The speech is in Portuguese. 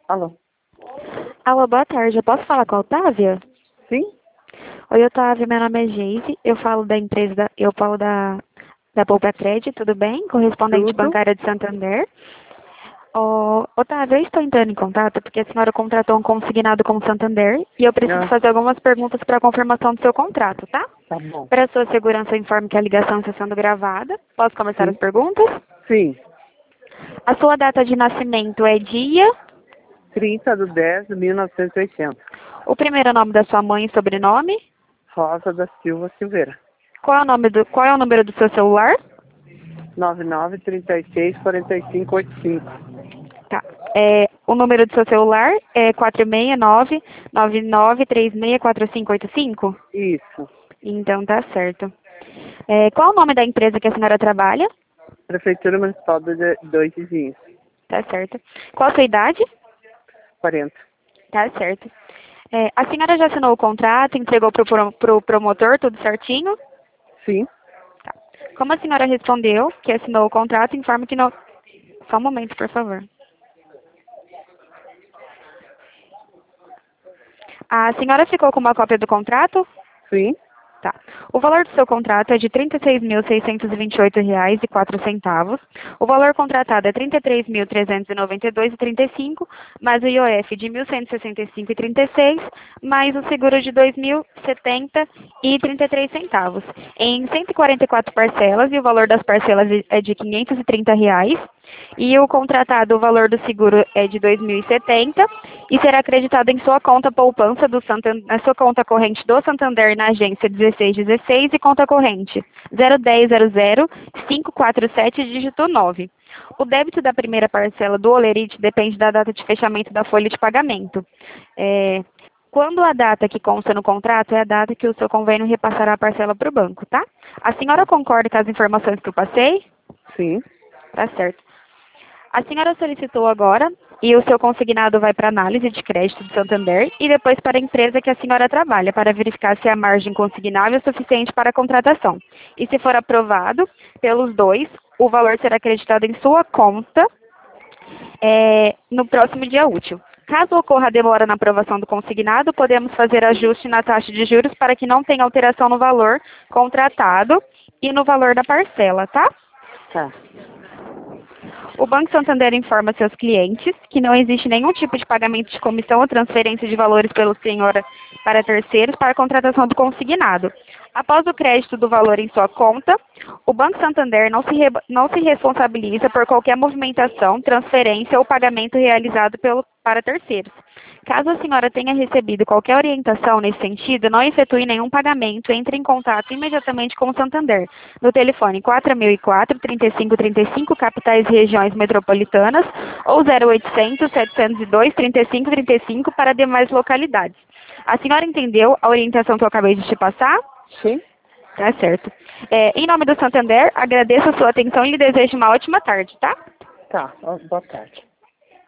Alô? Alô, boa tarde. Eu posso falar com a Otávia? Sim? Oi, Otávia. Meu nome é Geise. Eu falo da empresa, eu falo da Poupa Crédito, tudo bem? Correspondente Tudo? bancária de Santander. Otávia, eu estou entrando em contato porque a senhora contratou um consignado com o Santander e eu preciso Ah, fazer algumas perguntas para confirmação do seu contrato, tá? tá bom. Para sua segurança, eu informo que a ligação está sendo gravada. Posso começar as Sim? perguntas? Sim. A sua data de nascimento é dia, 30/10/1980. o primeiro nome da sua mãe e sobrenome. Rosa da Silva Silveira. Qual é o número do seu celular? 99364585. Tá. O número do seu celular é 469-99364585? Isso. Então tá certo. Qual o nome da empresa que a senhora trabalha? Prefeitura Municipal de Dois Vizinhos. Tá certo. Qual a sua idade? 40. Tá certo. A senhora já assinou o contrato, entregou pro promotor, tudo certinho? Sim? Tá. Como a senhora respondeu que assinou o contrato, informe que não... Só um momento, por favor. A senhora ficou com uma cópia do contrato? Sim? Tá. O valor do seu contrato é de R$ 36.628,04. O valor contratado é R$ 33.392,35, mais o IOF de R$ 1.165,36, mais o seguro de R$ 2.070,33, em 144 parcelas, e o valor das parcelas é de R$ 530. E o contratado, o valor do seguro é de R$ 2.070 e será acreditado em sua conta poupança na sua conta corrente do Santander na agência 1616 e conta corrente 0100547 dígito 9. O débito da primeira parcela do Olerite depende da data de fechamento da folha de pagamento. Quando a data que consta no contrato é a data que o seu convênio repassará a parcela para o banco, tá? A senhora concorda com as informações que eu passei? Sim? Tá certo. A senhora solicitou agora e o seu consignado vai para análise de crédito do Santander e depois para a empresa que a senhora trabalha, para verificar se a margem consignável é suficiente para a contratação. E se for aprovado pelos dois, o valor será acreditado em sua conta no próximo dia útil. Caso ocorra demora na aprovação do consignado, podemos fazer ajuste na taxa de juros para que não tenha alteração no valor contratado e no valor da parcela, tá? Tá. O Banco Santander informa seus clientes que não existe nenhum tipo de pagamento de comissão ou transferência de valores pelo senhor para terceiros para a contratação do consignado. Após o crédito do valor em sua conta, o Banco Santander não se responsabiliza por qualquer movimentação, transferência ou pagamento realizado para terceiros. Caso a senhora tenha recebido qualquer orientação nesse sentido, não efetue nenhum pagamento, entre em contato imediatamente com o Santander, no telefone 4004-3535, capitais e regiões metropolitanas, ou 0800-702-3535 para demais localidades. A senhora entendeu a orientação que eu acabei de te passar? Sim? Tá certo. Em nome do Santander, agradeço a sua atenção e lhe desejo uma ótima tarde, tá? Tá. Boa tarde.